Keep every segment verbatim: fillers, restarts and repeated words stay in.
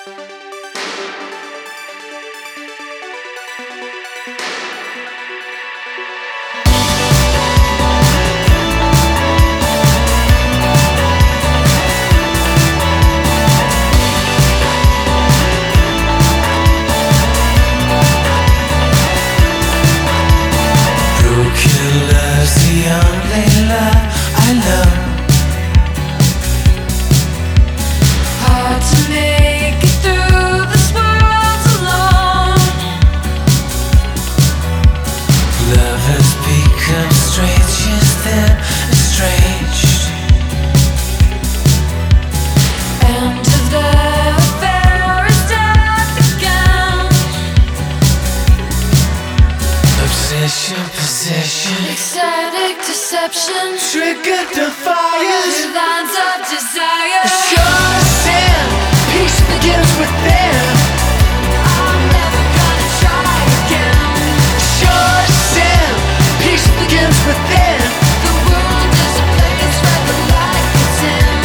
Ecstatic deception, triggered the fires, lines of desire. Sure sin, peace begins within. I'm never gonna try again. Sure sin, peace begins within. The world is a place where the light gets in.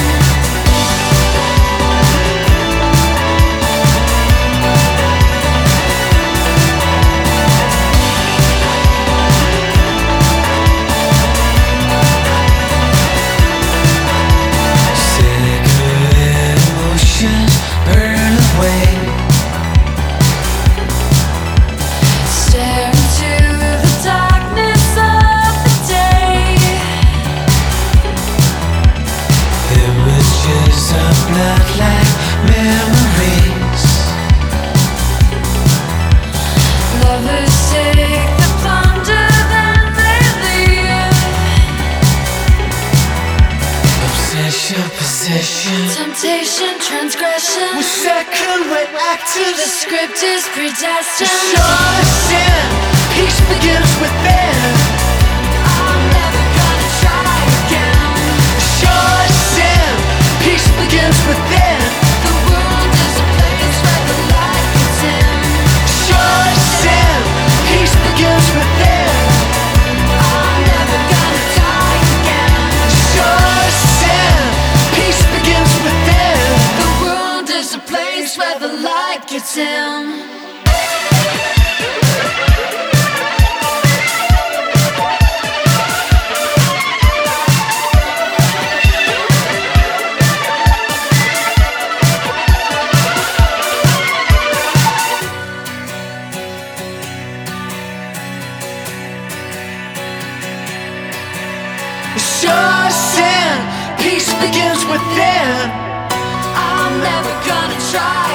Temptation, transgression, We're second-rate actors. the script is predestined. Sure sin, peace begins within. I'm never gonna try again. Sure sin, peace begins within. The world is a place where the light gets in. Sure sin, peace begins within. I'm never gonna die again. Sure sin, peace begins within. The world is a place where the light gets in. Sure sin, peace begins within. I'm never gonna try